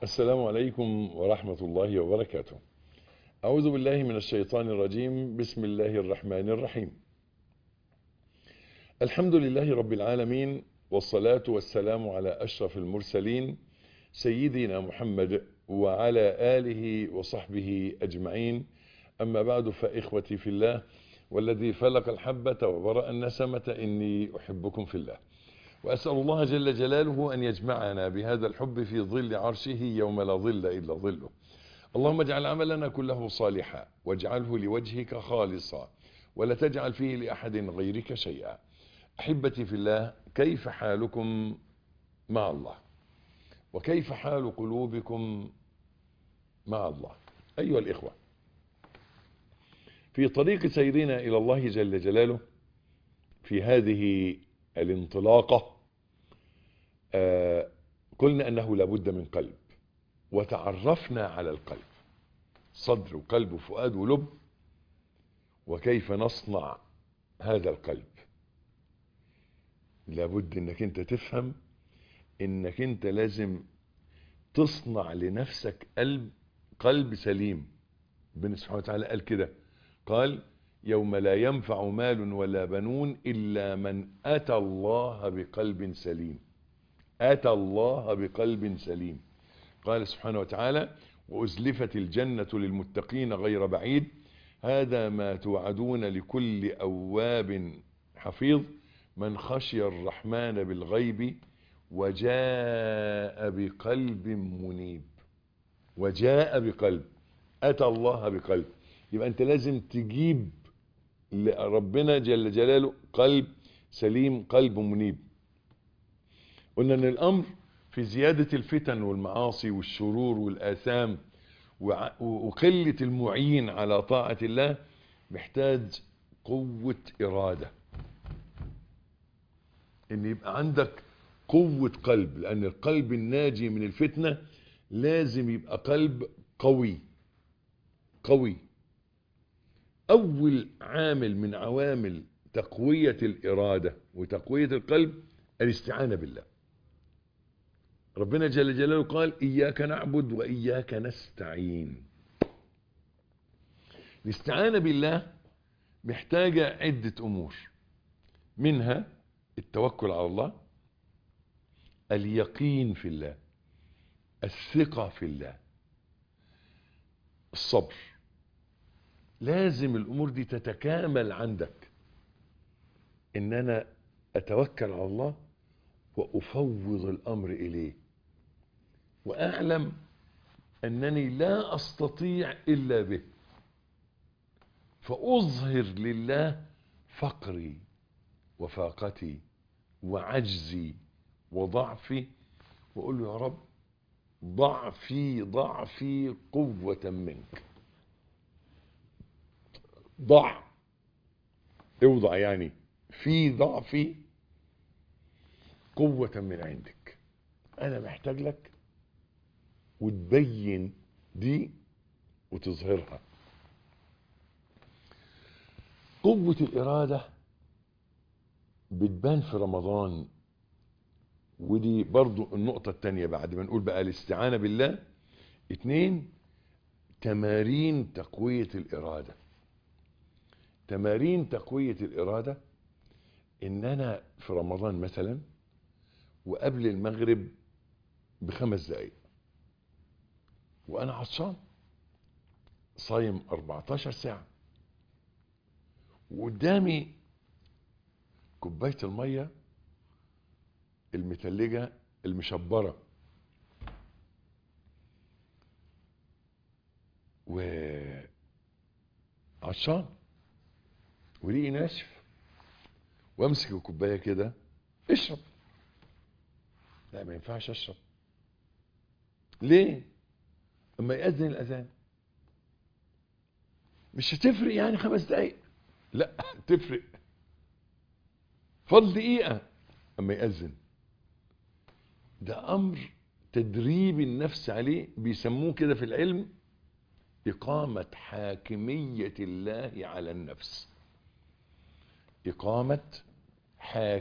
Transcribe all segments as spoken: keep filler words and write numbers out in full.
السلام عليكم ورحمة الله وبركاته. أعوذ بالله من الشيطان الرجيم. بسم الله الرحمن الرحيم. الحمد لله رب العالمين، والصلاة والسلام على أشرف المرسلين سيدنا محمد وعلى آله وصحبه أجمعين. أما بعد، فإخوتي في الله والذي فلق الحبة وبرأ النسمة إني أحبكم في الله، وأسأل الله جل جلاله أن يجمعنا بهذا الحب في ظل عرشه يوم لا ظل إلا ظله. اللهم اجعل عملنا كله صالحا واجعله لوجهك خالصا ولا تجعل فيه لأحد غيرك شيئا. أحبتي في الله، كيف حالكم مع الله؟ وكيف حال قلوبكم مع الله؟ أيها الإخوة، في طريق سيرنا إلى الله جل جلاله في هذه الانطلاقة آه قلنا أنه لابد من قلب، وتعرفنا على القلب، صدر وقلب وفؤاد ولب، وكيف نصنع هذا القلب. لابد انك انت تفهم انك انت لازم تصنع لنفسك قلب قلب سليم. ربنا سبحانه وتعالى قال كده، قال: يوم لا ينفع مال ولا بنون إلا من أتى الله بقلب سليم. أتى الله بقلب سليم. قال سبحانه وتعالى: وأزلفت الجنة للمتقين غير بعيد هذا ما توعدون لكل أواب حفيظ من خشي الرحمن بالغيب وجاء بقلب منيب. وجاء بقلب، أتى الله بقلب. يبقى أنت لازم تجيب لربنا جل جلاله قلب سليم، قلب منيب. قلنا أن الأمر في زيادة الفتن والمعاصي والشرور والآثام وقلة المعين على طاعة الله محتاج قوة إرادة، ان يبقى عندك قوة قلب، لأن القلب الناجي من الفتنة لازم يبقى قلب قوي قوي. أول عامل من عوامل تقوية الإرادة وتقوية القلب الاستعانة بالله. ربنا جل جلاله قال: إياك نعبد وإياك نستعين. الاستعانة بالله محتاجة عدة أمور، منها التوكل على الله، اليقين في الله، الثقة في الله، الصبر. لازم الأمور دي تتكامل عندك، إن أنا أتوكل على الله وأفوض الأمر إليه، وأعلم أنني لا أستطيع إلا به، فأظهر لله فقري وفاقتي وعجزي وضعفي، وأقول له: يا رب، ضعفي ضعفي قوة منك. ضع اوضع يعني في ضعفي قوة من عندك. أنا محتاج لك، وتبين دي وتظهرها. قوة الإرادة بتبان في رمضان، ودي برضو النقطة التانية بعد ما نقول بقى الاستعانة بالله. اتنين، تمارين تقوية الإرادة. تمارين تقوية الإرادة إن أنا في رمضان مثلا وقبل المغرب بخمس دقايق وأنا عطشان، صايم أربعتاشر ساعة، وقدامي كوباية المية المتلجة المشبرة، وعطشان وريقي ناشف، وامسك الكوباية كده: اشرب. لا، ما ينفعش اشرب. ليه؟ اما يأذن الأذان مش هتفرق يعني خمس دقايق؟ لا، تفرق. فضل دقيقة اما يأذن. ده امر تدريب النفس عليه، بيسموه كده في العلم إقامة حاكمية الله على النفس. إقامة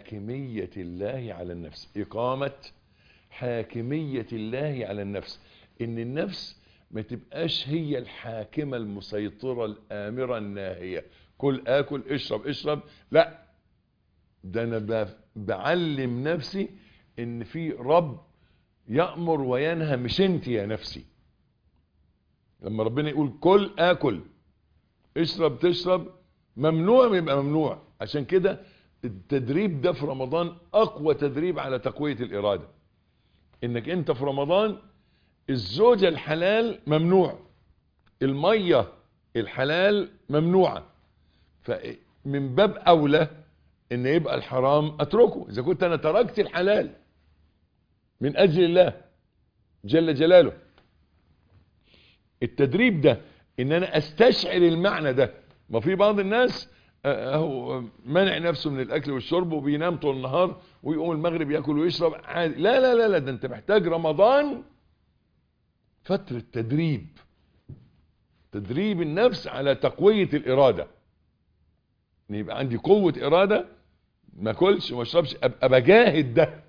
حاكمية الله على النفس. إقامة حاكمية الله على النفس. ان النفس ما تبقاش هي الحاكمة المسيطرة الآمرة الناهية، كل آكل اشرب اشرب، لا، ده انا بعلم نفسي ان في رب يأمر وينهى، مش انت يا نفسي. لما ربنا يقول كل آكل اشرب تشرب، ممنوع يبقى ممنوع. عشان كده التدريب ده في رمضان اقوى تدريب على تقوية الارادة، انك انت في رمضان الزوجة الحلال ممنوع، المية الحلال ممنوعة، فمن باب اولى ان يبقى الحرام اتركه. اذا كنت انا تركت الحلال من اجل الله جل جلاله، التدريب ده ان انا استشعر المعنى ده. ما في بعض الناس اهو منع نفسه من الاكل والشرب وبينام طول النهار ويقوم المغرب ياكل ويشرب عادي. لا لا لا لا، ده انت محتاج رمضان فترة تدريب، تدريب النفس على تقوية الارادة، ان يبقى عندي قوة ارادة، ما اكلش وما اشربش، ابقى بجاهد ده،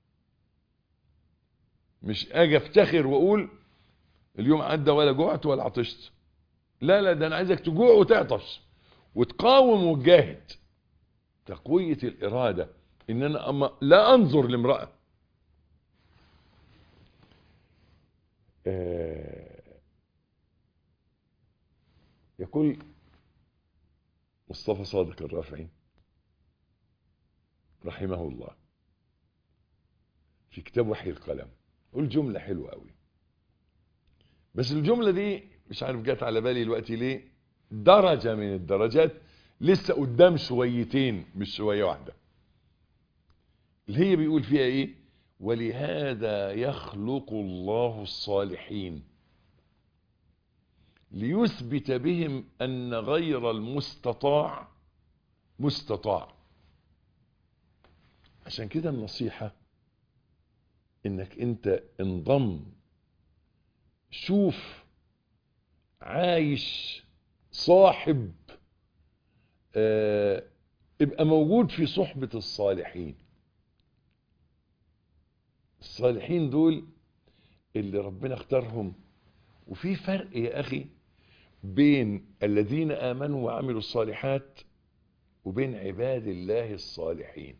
مش اجي افتخر واقول اليوم عدى ولا جوعت ولا عطشت. لا لا، ده انا عايزك تجوع وتعطش وتقاوم وتجاهد. تقوية الارادة ان انا أما لا انظر لامرأة. آه يقول مصطفى صادق الرافعي رحمه الله في كتاب وحي القلم، قول جملة حلوة قوي، بس الجملة دي مش عارف جات على بالي دلوقتي ليه، درجة من الدرجات، لسه قدام شويتين مش شوية واحدة، اللي هي بيقول فيها ايه: ولهذا يخلق الله الصالحين ليثبت بهم ان غير المستطاع مستطاع. عشان كده النصيحة انك انت انضم، شوف عايش صاحب، اه ابقى موجود في صحبة الصالحين. الصالحين دول اللي ربنا اختارهم. وفي فرق يا اخي بين الذين امنوا وعملوا الصالحات وبين عباد الله الصالحين.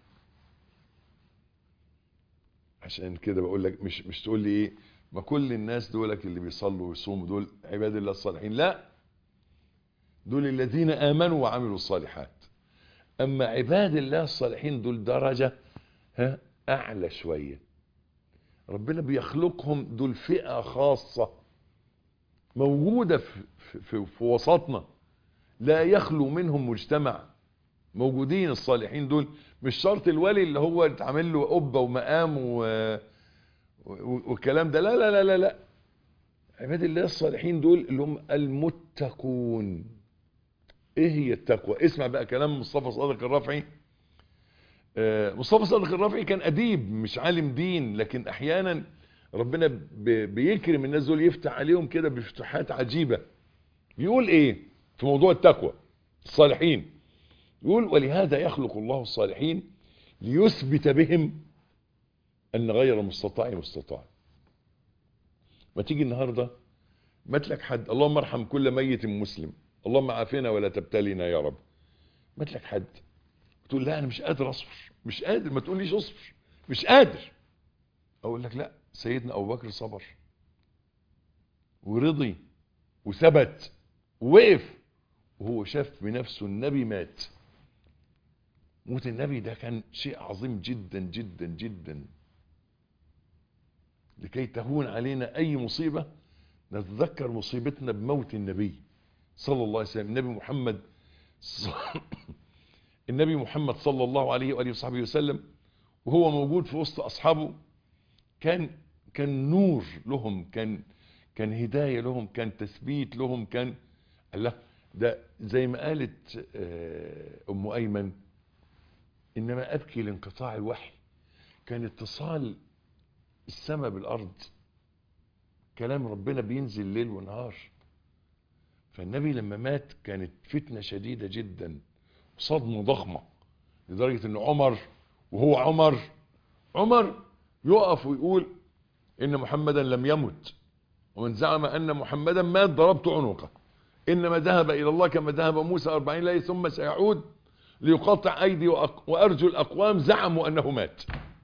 عشان كده بقول لك مش مش تقول لي ايه ما كل الناس دولك اللي بيصلوا ويصوموا دول عباد الله الصالحين، لا، دول الذين امنوا وعملوا الصالحات. اما عباد الله الصالحين دول درجة ها اعلى شوية، ربنا بيخلقهم، دول فئة خاصة موجودة في, في, في وسطنا، لا يخلو منهم مجتمع، موجودين الصالحين دول. مش شرط الولي اللي هو اتعمل له قبة ومقام و... والكلام ده، لا لا لا لا لا. عباد الله الصالحين دول اللي هم المتقون. ايه هي التقوى؟ اسمع بقى كلام مصطفى صادق الرافعي. آه مصطفى صادق الرافعي كان اديب مش عالم دين، لكن احيانا ربنا بيكرم الناس دول، يفتح عليهم كده بفتحات عجيبة. بيقول ايه في موضوع التقوى الصالحين؟ يقول ولهذا يخلق الله الصالحين ليثبت بهم ان غير المستطاع مستطاع. ما تيجي النهاردة متلك حد، اللهم ارحم كل ميت مسلم، اللهم عافنا ولا تبتلينا يا رب، متلك حد تقول لا انا مش قادر اصبر، مش قادر، ما تقوليش اصبر، مش قادر. اقول لك لا، سيدنا ابو بكر صبر ورضي وثبت ووقف وهو شاف بنفسه النبي مات. موت النبي ده كان شيء عظيم جدا جدا جدا. لكي تهون علينا اي مصيبة نتذكر مصيبتنا بموت النبي صلى الله عليه وسلم. النبي محمد ص... النبي محمد صلى الله عليه وآله وصحبه وسلم وهو موجود في وسط اصحابه كان كان نور لهم، كان كان هداية لهم، كان تثبيت لهم، كان الله. ده زي ما قالت ام ايمن انما ابكي لانقطاع الوحي. كان اتصال السماء بالارض، كلام ربنا بينزل ليل ونهار. فالنبي لما مات كانت فتنة شديدة جدا، صدمة ضخمة، لدرجة ان عمر وهو عمر عمر يقف ويقول إن محمدا لم يمت، ومن زعم أن محمدا مات ضربت عنقه، إنما ذهب إلى الله كما ذهب موسى أربعين ليلة ثم سيعود ليقطع أيدي وأرجل أقوام زعموا أنه مات.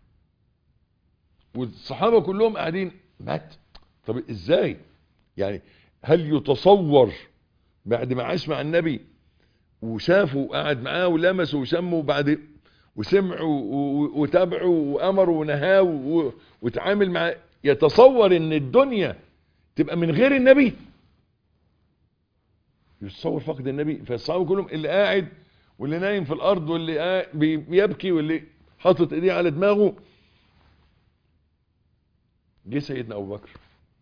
والصحابة كلهم قاعدين مات. طب إزاي يعني؟ هل يتصور بعد ما عاش مع النبي وشافوا وقعد معاه ولمسوا وشموا بعد وسمعوا وتابعوا وأمروا ونهاوا وتعامل معاه، يتصور ان الدنيا تبقى من غير النبي؟ يتصور فقد النبي؟ فالصحابة كلهم اللي قاعد واللي نايم في الارض واللي بيبكي واللي حاطط ايديه على دماغه. جه سيدنا ابو بكر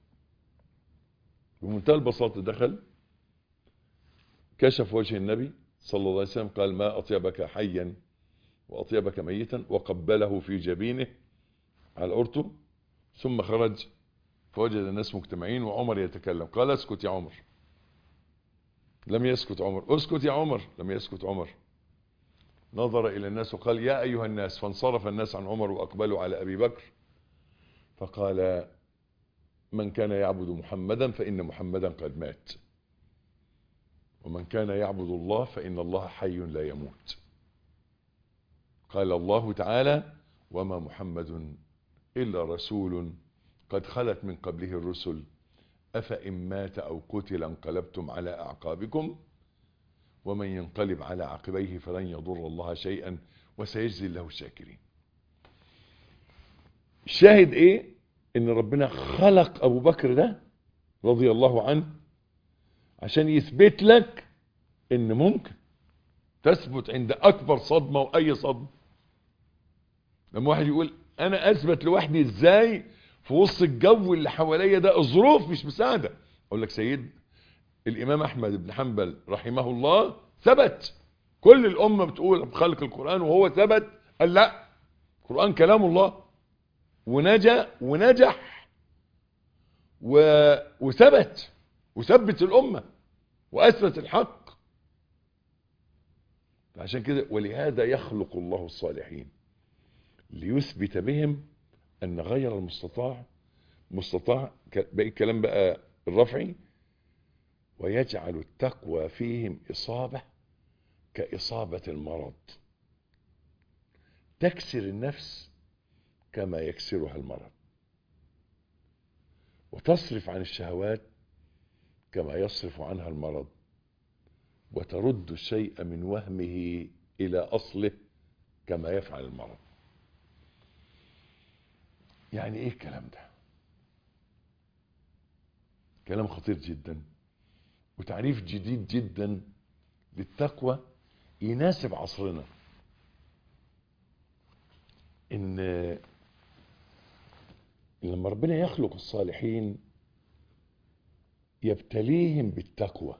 بمنتهى البساطة، دخل كشف وجه النبي صلى الله عليه وسلم، قال ما اطيبك حيا واطيبك ميتا، وقبله في جبينه على عورته، ثم خرج فوجد الناس مجتمعين وعمر يتكلم، قال اسكت يا عمر. لم يسكت عمر. اسكت يا عمر. لم يسكت عمر. نظر الى الناس وقال يا ايها الناس، فانصرف الناس عن عمر واقبلوا على ابي بكر، فقال من كان يعبد محمدا فان محمدا قد مات، ومن كان يعبد الله فان الله حي لا يموت. قال الله تعالى وما محمد الا رسول قد خلت من قبله الرسل أفإن مات أو قتل انقلبتم على أعقابكم ومن ينقلب على عقبيه فلن يضر الله شيئا وسيجزي الله الشاكرين. الشاهد ايه؟ ان ربنا خلق ابو بكر ده رضي الله عنه عشان يثبت لك ان ممكن تثبت عند اكبر صدمة واي صدمة. لما واحد يقول انا اثبت لوحدي ازاي في وسط الجو اللي حواليا ده، الظروف مش مساعدة، اقول لك سيد الامام احمد بن حنبل رحمه الله ثبت. كل الامة بتقول بخلق القرآن وهو ثبت، قال لا، القرآن كلام الله، ونجا ونجح و... وثبت وثبت الامة واثبت الحق. عشان كده ولهذا يخلق الله الصالحين ليثبت بهم ان غير المستطاع مستطاع. باقي الكلام بقى الرفعي، ويجعل التقوى فيهم إصابة كإصابة المرض، تكسر النفس كما يكسرها المرض، وتصرف عن الشهوات كما يصرف عنها المرض، وترد الشيء من وهمه إلى أصله كما يفعل المرض. يعني ايه الكلام ده؟ كلام خطير جدا وتعريف جديد جدا للتقوى يناسب عصرنا. ان لما ربنا يخلق الصالحين يبتليهم بالتقوى.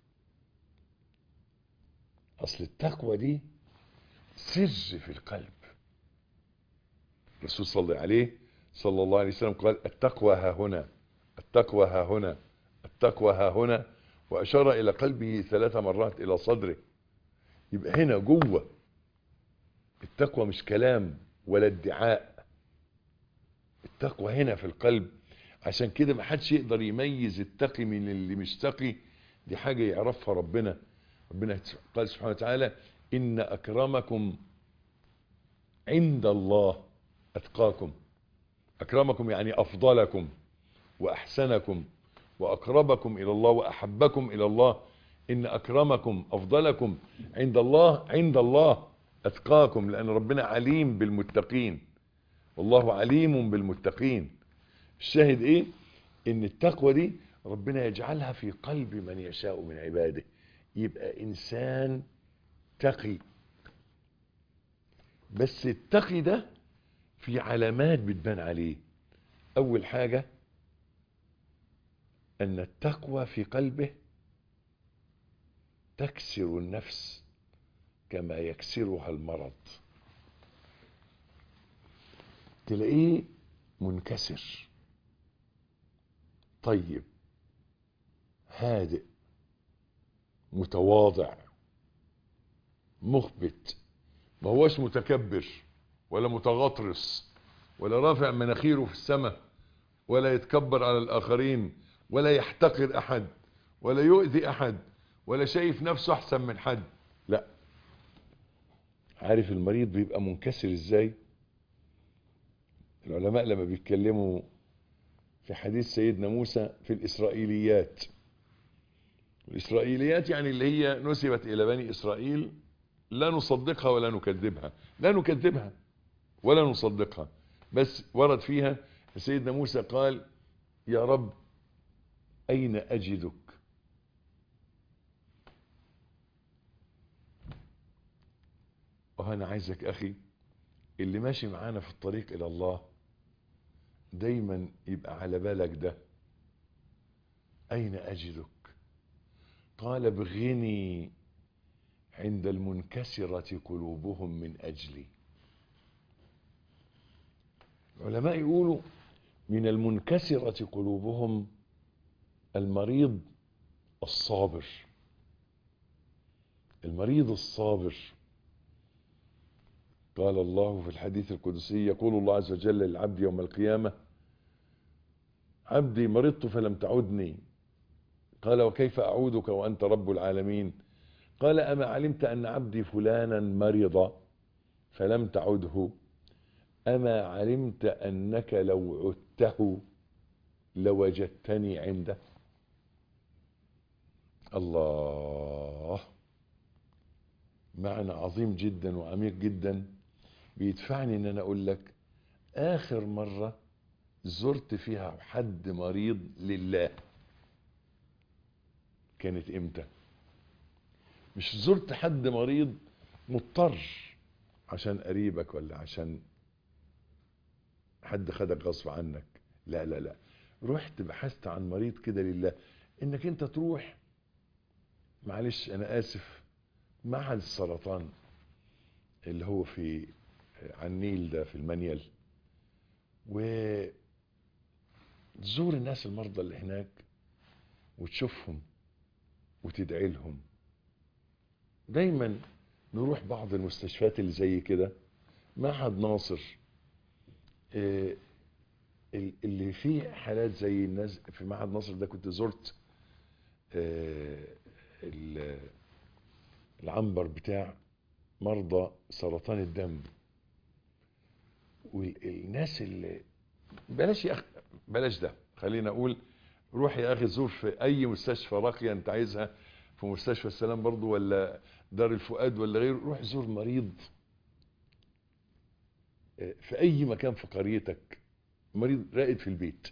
اصل التقوى دي سر في القلب. الرسول صلى الله عليه صلى الله عليه وسلم قال التقوى ها هنا، التقوى ها هنا، التقوى ها هنا، واشار الى قلبه ثلاث مرات الى صدره. يبقى هنا جوه. التقوى مش كلام ولا ادعاء، التقوى هنا في القلب. عشان كده ما حدش يقدر يميز التقي من اللي مش تقي، دي حاجة يعرفها ربنا. ربنا قال سبحانه وتعالى إن أكرمكم عند الله أتقاكم. أكرمكم يعني أفضلكم وأحسنكم وأقربكم إلى الله وأحبكم إلى الله. إن أكرمكم أفضلكم عند الله عند الله أتقاكم، لأن ربنا عليم بالمتقين، والله عليم بالمتقين. الشاهد إيه؟ إن التقوى دي ربنا يجعلها في قلب من يشاء من عباده، يبقى إنسان تقي. بس التقي ده في علامات بتبان عليه. أول حاجة أن التقوى في قلبه تكسر النفس كما يكسرها المرض. تلاقيه منكسر، طيب، هادئ، متواضع، مخبت، ما هوش متكبر ولا متغطرس ولا رافع مناخيره في السماء ولا يتكبر على الآخرين، ولا يحتقر أحد، ولا يؤذي أحد، ولا شايف نفسه أحسن من حد. لا، عارف المريض بيبقى منكسر ازاي؟ العلماء لما بيتكلموا في حديث سيدنا موسى في الإسرائيليات، الإسرائيليات يعني اللي هي نسبت إلى بني إسرائيل، لا نصدقها ولا نكذبها، لا نكذبها ولا نصدقها، بس ورد فيها سيدنا موسى قال: يا رب أين أجدك؟ وأنا عايزك أخي اللي ماشي معانا في الطريق إلى الله دايما يبقى على بالك ده، أين أجدك؟ قال: ابغني عند المنكسرة قلوبهم من أجلي. العلماء يقولوا من المنكسرة قلوبهم المريض الصابر، المريض الصابر. قال الله في الحديث القدسي، يقول الله عز وجل للعبد يوم القيامة: عبدي مرضت فلم تعدني. قال: وكيف أعودك وأنت رب العالمين؟ قال: أما علمت أن عبدي فلانا مرض فلم تعده؟ أما علمت أنك لو عدته لوجدتني عنده؟ الله، معنى عظيم جدا وعميق جدا، بيدفعني ان انا اقول لك اخر مرة زرت فيها حد مريض لله كانت امتى؟ مش زرت حد مريض مضطر عشان قريبك ولا عشان حد خدك غصب عنك، لا لا لا، رحت بحثت عن مريض كده لله، انك انت تروح، معلش انا اسف، معهد السرطان اللي هو في على النيل ده في المنيل، وتزور الناس المرضى اللي هناك وتشوفهم وتدعي لهم. دايما نروح بعض المستشفيات اللي زي كده، معهد ناصر اللي فيه حالات زي الناس في معهد ناصر ده. كنت زرت العنبر بتاع مرضى سرطان الدم، والناس اللي بلاش يا أخ... بلاش ده، خلينا اقول روح يا اخي زور في اي مستشفى راقيه انت عايزها، في مستشفى السلام برضو ولا دار الفؤاد ولا غيره، روح زور مريض في اي مكان في قريتك، مريض رائد في البيت،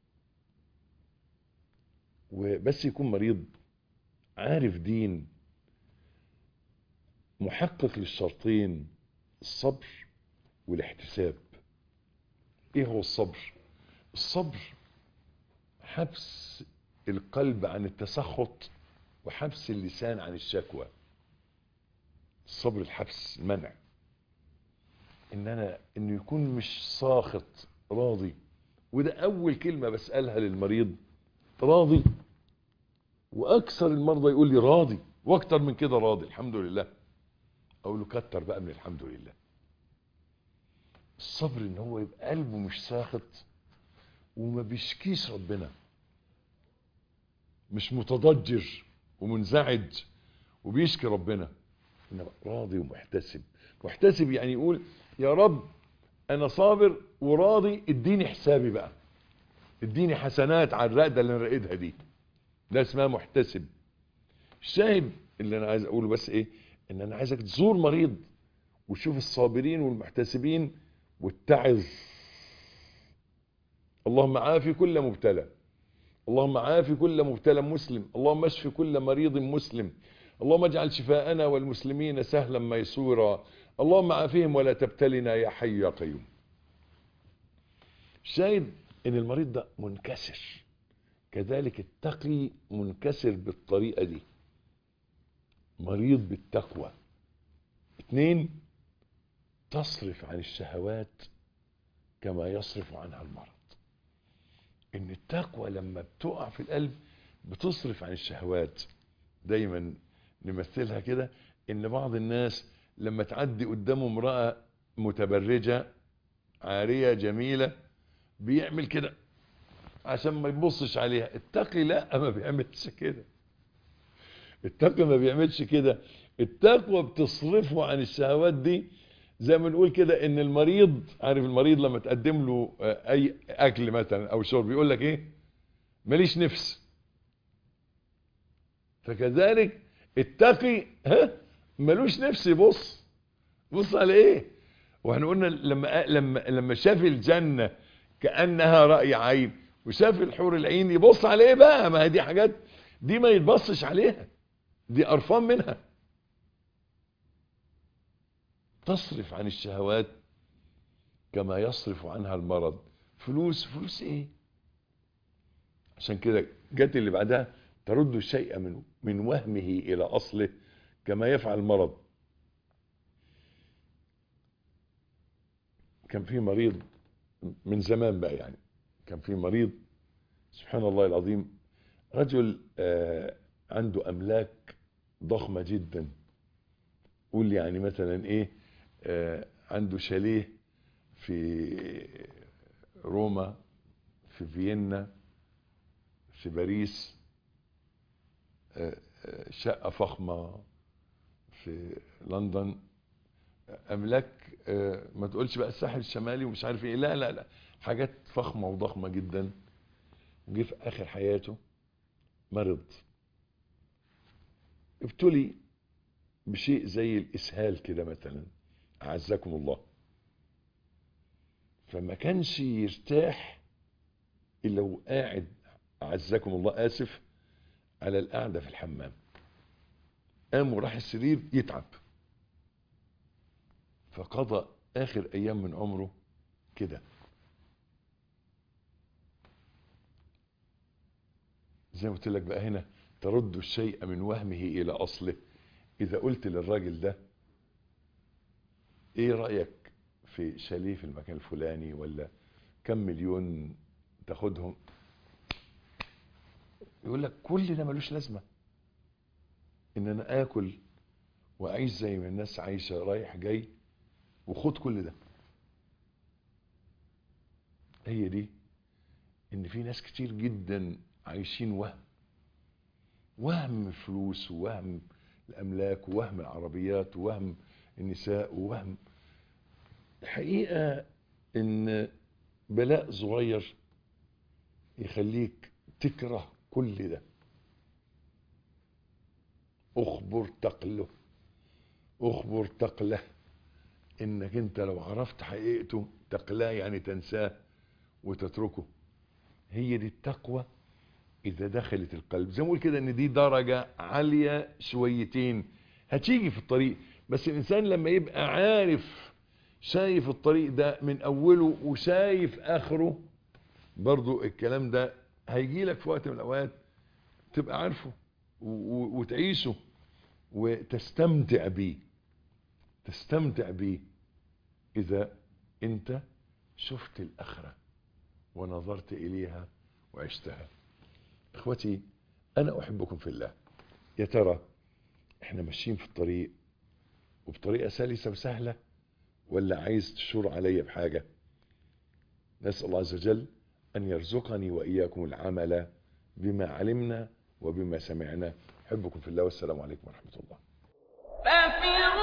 وبس يكون مريض عارف دين، محقق للشرطين الصبر والاحتساب. ايه هو الصبر؟ الصبر حبس القلب عن التسخط وحبس اللسان عن الشكوى. الصبر الحبس، المنع، ان انا انه يكون مش ساخط، راضي. وده اول كلمة بسألها للمريض: راضي؟ واكثر المرضى يقول لي راضي، واكتر من كده راضي الحمد لله. اقول له كتر بقى من الحمد لله. الصبر ان هو يبقى قلبه مش ساخط وما بيشكيش ربنا، مش متضجر ومنزعج وبيشكي ربنا، انما راضي ومحتسب. محتسب يعني يقول: يا رب انا صابر وراضي، اديني حسابي بقى، اديني حسنات على الرقدة اللي انا راقدها دي. ده اسمها محتسب. الشاهد اللي انا عايز اقوله بس ايه، ان انا عايزك تزور مريض وتشوف الصابرين والمحتسبين واتعظ. اللهم عافي كل مبتلى، اللهم عافي كل مبتلى مسلم، اللهم اشف كل مريض مسلم، اللهم اجعل شفاءنا والمسلمين سهلا ميسورا، اللهم عافيهم ولا تبتلنا يا حي يا قيوم. الشاهد ان المريض ده منكسر، كذلك التقي منكسر بالطريقة دي، مريض بالتقوى. اتنين، تصرف عن الشهوات كما يصرف عنها المرض. ان التقوى لما بتقع في القلب بتصرف عن الشهوات. دايما نمثلها كده، ان بعض الناس لما تعدي قدامه امرأة متبرجة عارية جميلة بيعمل كده عشان ما يبصش عليها. التقي لا، ما بيعملش كده. التقي ما بيعملش كده. التقوى بتصرفه عن الشهوات دي. زي ما نقول كده ان المريض، عارف المريض لما تقدم له اي اكل مثلا او شرب يقول لك ايه؟ ماليش نفس. فكذلك التقي ها ملوش نفس يبص. بص على ايه؟ واحنا قلنا لما لما لما شاف الجنة كأنها رأي عين وشاف الحور العين يبص على ايه بقى؟ ما هي دي حاجات دي ما يتبصش عليها، دي قرفان منها. تصرف عن الشهوات كما يصرف عنها المرض. فلوس فلوس ايه؟ عشان كده جت اللي بعدها ترد الشيء من من وهمه الى اصله كما يفعل المرض. كان في مريض من زمان بقى، يعني كان في مريض سبحان الله العظيم، رجل آه عنده املاك ضخمة جدا. قول يعني مثلا ايه، آه عنده شاليه في روما، في فيينا، في باريس، آه آه شقة فخمة في لندن، املاك آه ما تقولش بقى الساحل الشمالي ومش عارف ايه، لا لا لا، حاجات فخمة وضخمة جدا. وجي في اخر حياته مرض، ابتلي بشيء زي الاسهال كده مثلا، اعزكم الله. فما كانش يرتاح الا وقاعد، اعزكم الله اسف، على القعدة في الحمام. قام وراح السرير يتعب، فقضى اخر ايام من عمره كده. زي ما قلت لك بقى، هنا ترد الشيء من وهمه الى اصله. اذا قلت للراجل ده ايه رأيك في شاليه في المكان الفلاني ولا كم مليون تاخدهم، يقول لك كل ده ملوش لازمة، ان انا اكل واعيش زي ما الناس عايشة رايح جاي وخد كل ده. هي دي ان في ناس كتير جدا عايشين وهم، وهم الفلوس ووهم الاملاك ووهم العربيات ووهم النساء ووهم. الحقيقة ان بلاء صغير يخليك تكره كل ده. اخبر تقله، اخبر تقله، انك انت لو عرفت حقيقته تقلاه يعني تنساه وتتركه. هي دي التقوى اذا دخلت القلب. زي ما اقول كده ان دي درجة عالية شويتين هتيجي في الطريق، بس الانسان لما يبقى عارف شايف الطريق ده من اوله وشايف اخره، برضو الكلام ده هيجي لك في وقت من الاوقات تبقى عارفه وتعيشه وتستمتع بيه. تستمتع بيه اذا انت شفت الاخرة ونظرت اليها وعشتها. اخوتي انا احبكم في الله. يا ترى احنا ماشيين في الطريق وبطريقة سلسة وسهلة ولا عايز تشور علي بحاجة؟ نسأل الله عز وجل ان يرزقني واياكم العمل بما علمنا وبما سمعنا. احبكم في الله والسلام عليكم ورحمة الله.